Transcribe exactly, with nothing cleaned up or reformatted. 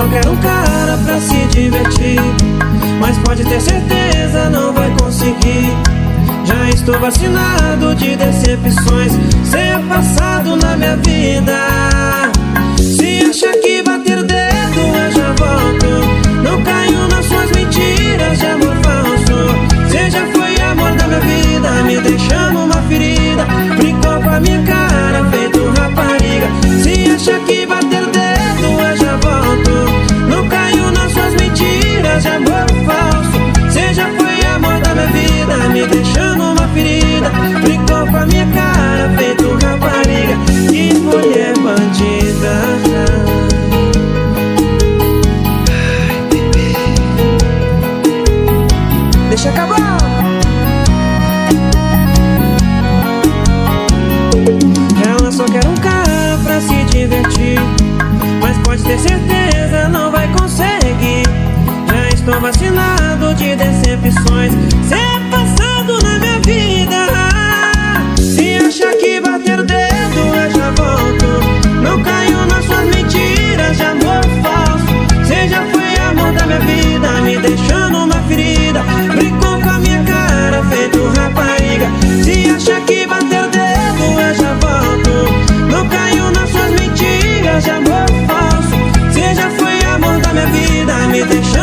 quer um cara pra se divertir, mas pode ter certeza não vai conseguir. Já estou vacinado de decepções, sem é passado na minha vida. Se acha que bater o dedo eu já volto, não caio nas suas mentiras de amor falso. Você já foi amor da minha vida, me deixando uma ferida, brincou com a minha cara, feito rapariga. Se acha que bater o dedo eu já volto, não caio nas suas mentiras de amor falso. Você já foi amor da minha vida, me deixando uma ferida, brincou com a minha cara, feito rapariga. Que mulher bandida. Ai, bebê, deixa acabar. Ela só quer um cara pra se divertir, mas pode ter certeza não vai conseguir. Já estou vacinado de decepções, sem é passado na minha vida. Se acha que bater o dedo eu já volto, não caio nas suas mentiras de amor falso. Você já foi amor da minha vida, me deixando uma ferida, brincou com a minha cara, feito rapariga. Se acha que bater o dedo eu já volto, não caio nas suas mentiras de amor falso. Você já foi amor da minha vida, me deixando